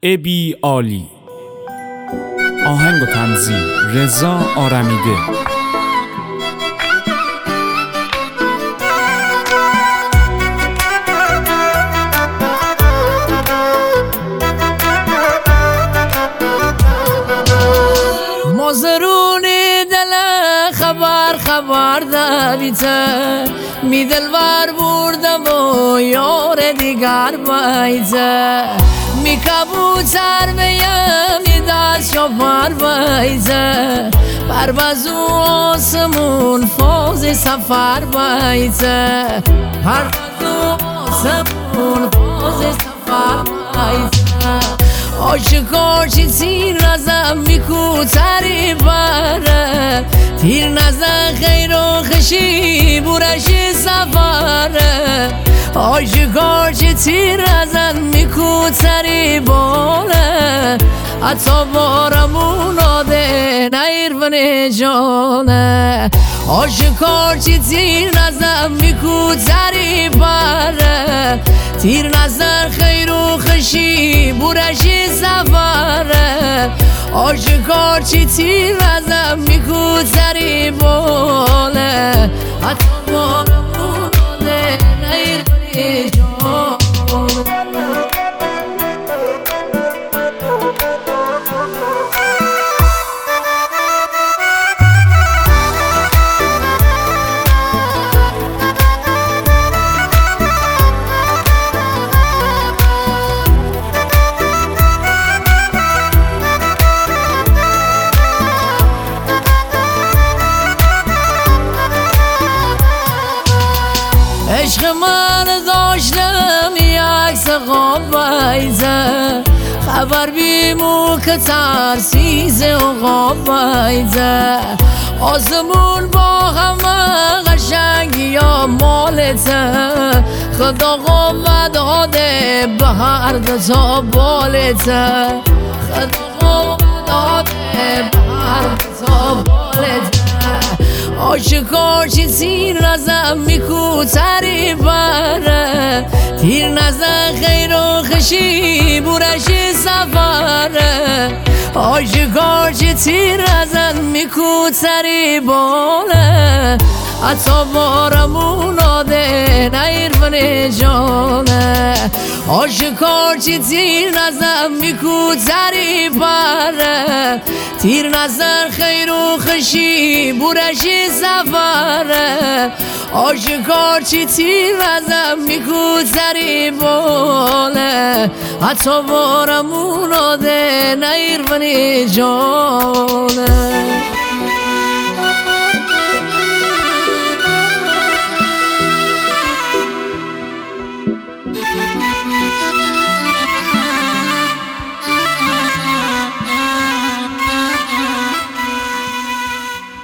ابی عالی. آهنگ و تنظیم رضا آرمیده. مازرونی دل خبر دویته می دلبر بردم و یار دیگر بایزه می کبوتر بیم می دست شفر بایزه پروازو آسمون فاز سفر بایزه پروازو آسمون فاز سفر بایزه آشکار چی تیر نزم میکوتری بره تیر نزم خیر و خشی بورشی سفره آشکار چی تیر نزم میکوتری باله حتی بارمون آده نیر جانه آشکار چی تیر نزم میکوتری بره تیر نزن خیر و خشی بورشی سفره آشکار چی تیر نزم میکوتری باله حتی بارمون آده نیر جانه عشق من داشتم یک سقام بایزه خبر بیمو که ترسیزه و غاب بایزه آسمون با همه قشنگی یا مالته خدا قوت داده به هر دو بالته خدا قوت داده به هر دو بالته آشکار چی تیر نزم میکوتری بره تیر نزن خیر و خشی بورشی سفره آشکار چی تیر نزن میکوتری باله حتی بارمون آده نیر جانه آشکار چی تیر نزن میکوتری بره تیر نزن خیر و خشی بورشی سفره آشکار چی تیر نزن میکوتری باله حتی بارمون آده نیر جانه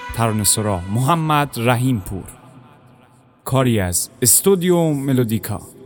ترانه‌سرا محمد رحیم پور، کاری از استودیو ملودیکا.